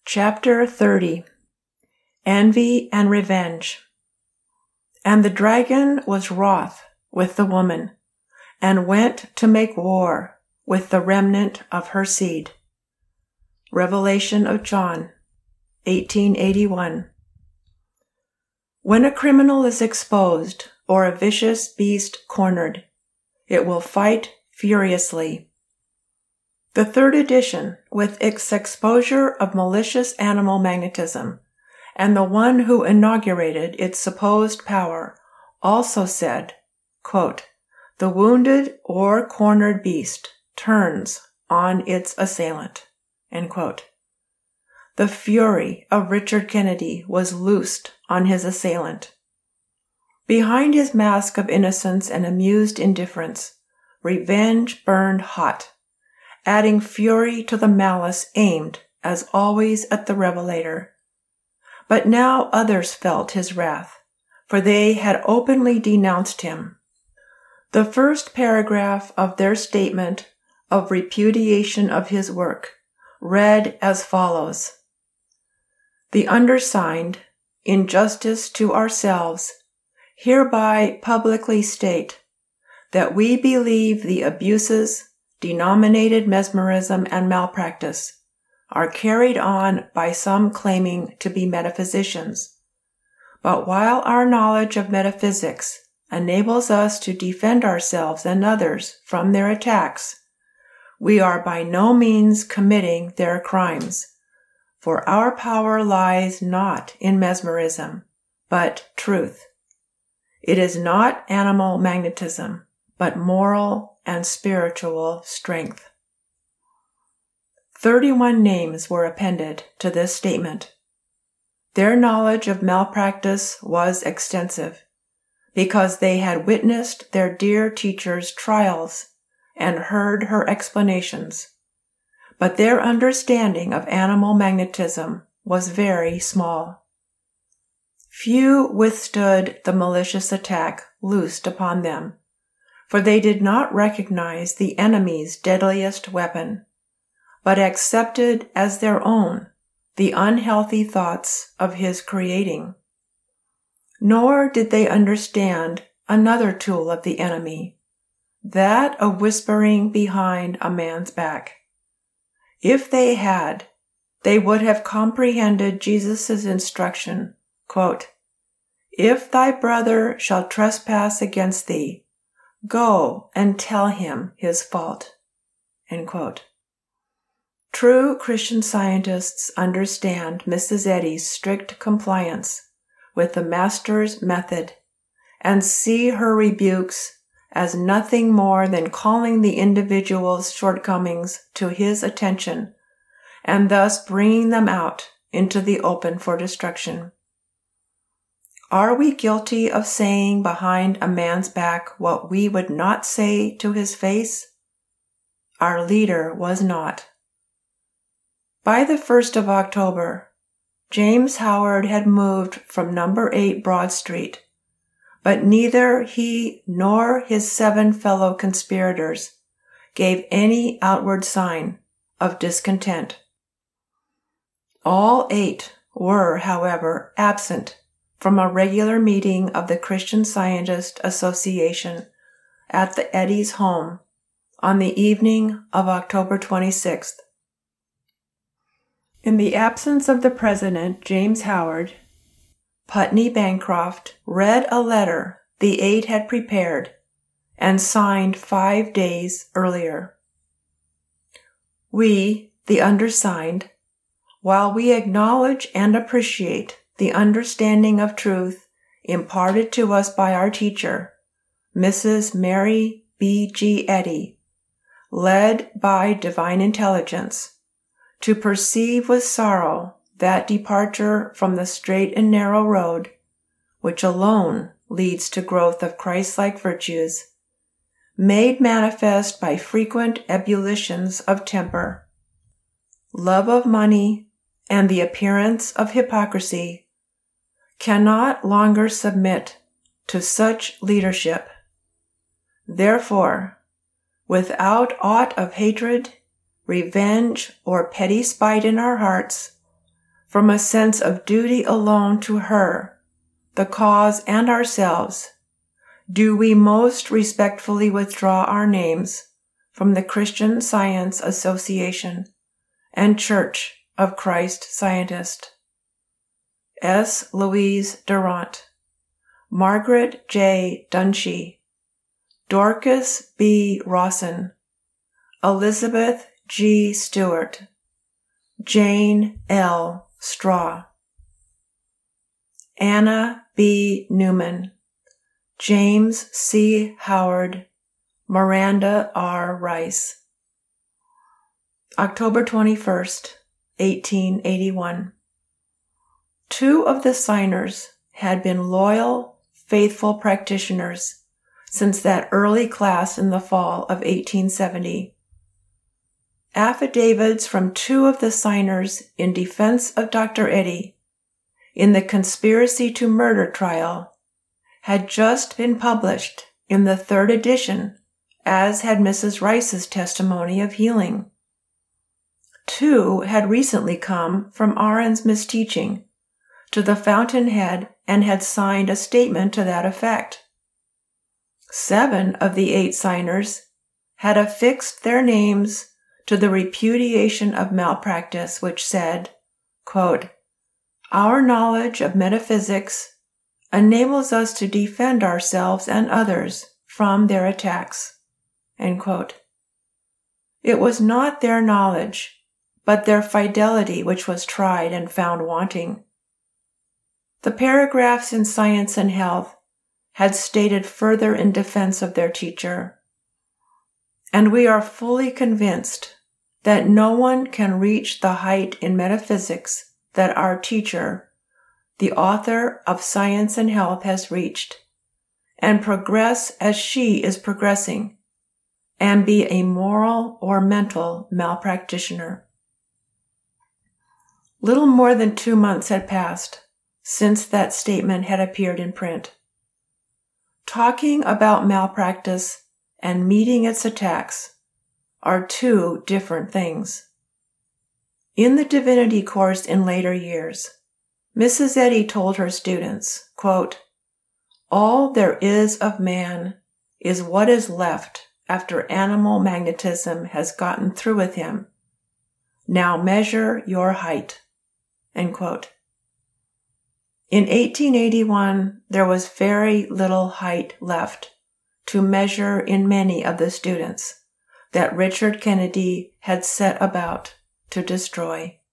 Chapter 30. Envy and Revenge. And the dragon was wroth with the woman, and went to make war with the remnant of her seed. Revelation of John, 1881. When a criminal is exposed, or a vicious beast cornered, it will fight furiously. The third edition, with its exposure of malicious animal magnetism, and the one who inaugurated its supposed power, also said, quote, "The wounded or cornered beast turns on its assailant." End quote. The fury of Richard Kennedy was loosed on his assailant. Behind his mask of innocence and amused indifference, revenge burned hot, adding fury to the malice aimed, as always, at the revelator. But now others felt his wrath, for they had openly denounced him. The first paragraph of their statement of repudiation of his work read as follows: "The undersigned, in justice to ourselves, hereby publicly state that we believe the abuses denominated mesmerism and malpractice are carried on by some claiming to be metaphysicians. But while our knowledge of metaphysics enables us to defend ourselves and others from their attacks, we are by no means committing their crimes, for our power lies not in mesmerism, but truth. It is not animal magnetism, but moral and spiritual strength." 31 names were appended to this statement. Their knowledge of malpractice was extensive, because they had witnessed their dear teacher's trials and heard her explanations, but their understanding of animal magnetism was very small. Few withstood the malicious attack loosed upon them, for they did not recognize the enemy's deadliest weapon, but accepted as their own the unhealthy thoughts of his creating. Nor did they understand another tool of the enemy, that of whispering behind a man's back. If they had, they would have comprehended Jesus' instruction, quote, "If thy brother shall trespass against thee, go and tell him his fault." End quote. True Christian Scientists understand Mrs. Eddy's strict compliance with the Master's method and see her rebukes as nothing more than calling the individual's shortcomings to his attention and thus bringing them out into the open for destruction. Are we guilty of saying behind a man's back what we would not say to his face? Our leader was not. By the 1st of October, James Howard had moved from number 8 Broad Street, but neither he nor his 7 fellow conspirators gave any outward sign of discontent. All 8 were, however, absent from a regular meeting of the Christian Scientist Association at the Eddy's home on the evening of October 26th. In the absence of the president, James Howard, Putney Bancroft read a letter the 8 had prepared and signed 5 days earlier. We, the undersigned, while we acknowledge and appreciate the understanding of truth imparted to us by our teacher, Mrs. Mary B. G. Eddy, led by divine intelligence, to perceive with sorrow that departure from the straight and narrow road, which alone leads to growth of Christ-like virtues, made manifest by frequent ebullitions of temper, love of money, and the appearance of hypocrisy, cannot longer submit to such leadership. Therefore, without aught of hatred, revenge, or petty spite in our hearts, from a sense of duty alone to her, the cause, and ourselves, do we most respectfully withdraw our names from the Christian Science Association and Church of Christ Scientist. S. Louise Durant, Margaret J. Dunshee, Dorcas B. Rawson, Elizabeth G. Stewart, Jane L. Straw, Anna B. Newman, James C. Howard, Miranda R. Rice. October 21st, 1881. 2 of the signers had been loyal, faithful practitioners since that early class in the fall of 1870. Affidavits from 2 of the signers in defense of Dr. Eddy in the conspiracy to murder trial had just been published in the 3rd edition, as had Mrs. Rice's testimony of healing. 2 had recently come from Aaron's misteaching to the Fountainhead and had signed a statement to that effect. 7 of the 8 signers had affixed their names to the repudiation of malpractice, which said, quote, "Our knowledge of metaphysics enables us to defend ourselves and others from their attacks." End quote. It was not their knowledge, but their fidelity which was tried and found wanting. The paragraphs in Science and Health had stated further in defense of their teacher, and we are fully convinced that no one can reach the height in metaphysics that our teacher, the author of Science and Health, has reached, and progress as she is progressing, and be a moral or mental malpractitioner. Little more than 2 months had passed since that statement had appeared in print. Talking about malpractice and meeting its attacks are 2 different things. In the divinity course in later years, Mrs. Eddy told her students, quote, "All there is of man is what is left after animal magnetism has gotten through with him. Now measure your height." End quote. In 1881, there was very little height left to measure in many of the students that Richard Kennedy had set about to destroy.